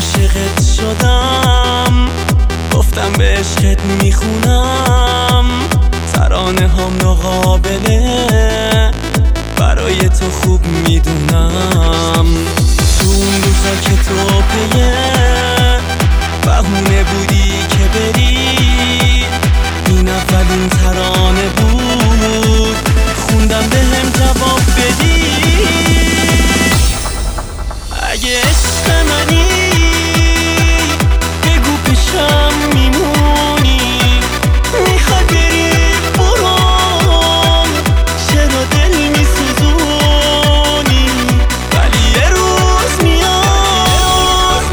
عاشقت شدم، گفتم به عشقت میخونم ترانه هم ناقابله، برای تو خوب میدونم. تو اون روزا که تو پیه بهونه بودی که بری، این اولین ترانه بود خوندم به هم جواب بدی. اگه عشق منی بگو پیشم میمونی، میخواد بری برو، چرا دل میسوزونی، ولی یه روز میاد.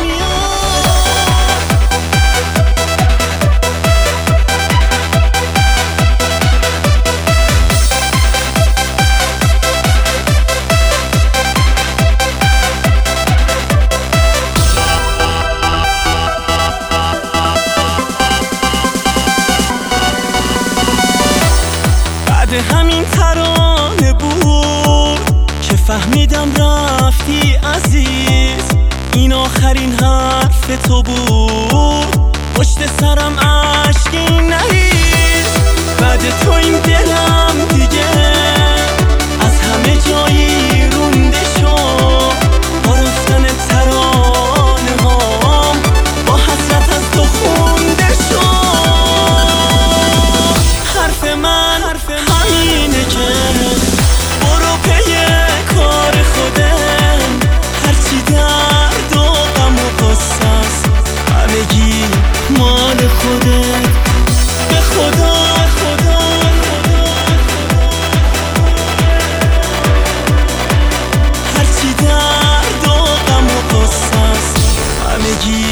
بعد همین ترانه بود که فهمیدم رفتی عزیز، این آخرین حرف تو بود، پشت سرم عشقی نریز. بعد تو این دلم دیگه از همه جایی رونده شد، با رفتن ترانه هام با حسرت از تو خونده شد. حرف من همینه که برو پی کار خودم، هرچی درد و غم و غصه است همگی مال خودت. به خدا هرچی درد و غم و غصه است همگی.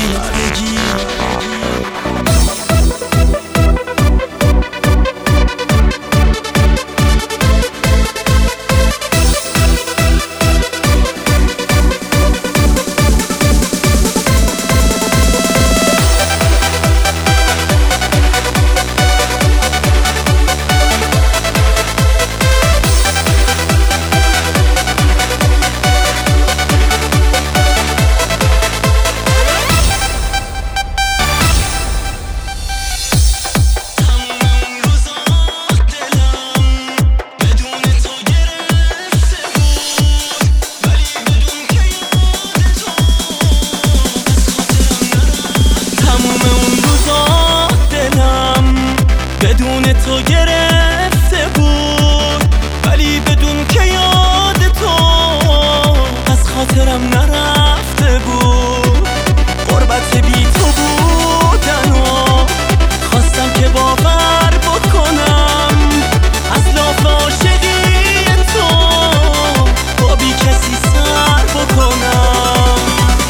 بدون تو گرفته بود، ولی بدون که یاد تو از خاطرم نرفته بود. غربت بی تو بودن و خواستم که باور بکنم، از لاف عاشقی تو با بی کسی سر بکنم.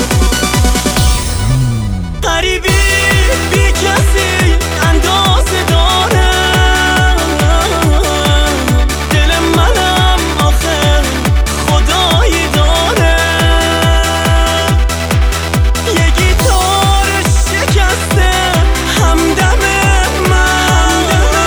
غریبی بی کسی اندازه داره، دل منم آخر خدایی داره. یه گیتار شکسته همدم من،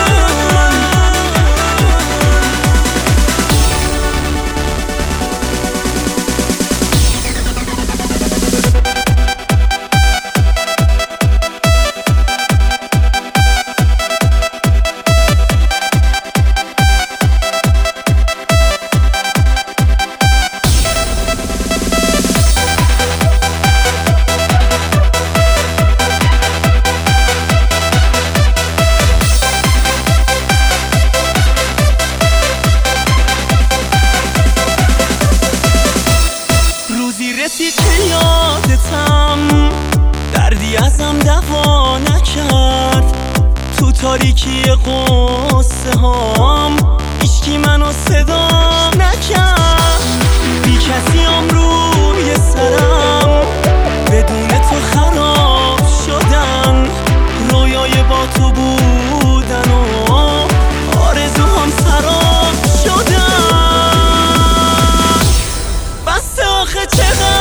رسید که یادتم دردی ازم دوا نکرد، تو تاریکی قصه هام هیچکی منو صدا نکرد. بی کسی هم روی سرم بدون تو خراب شدن، رویای با تو بودن و آرزوهام سراب شدن. بس آخه چقدر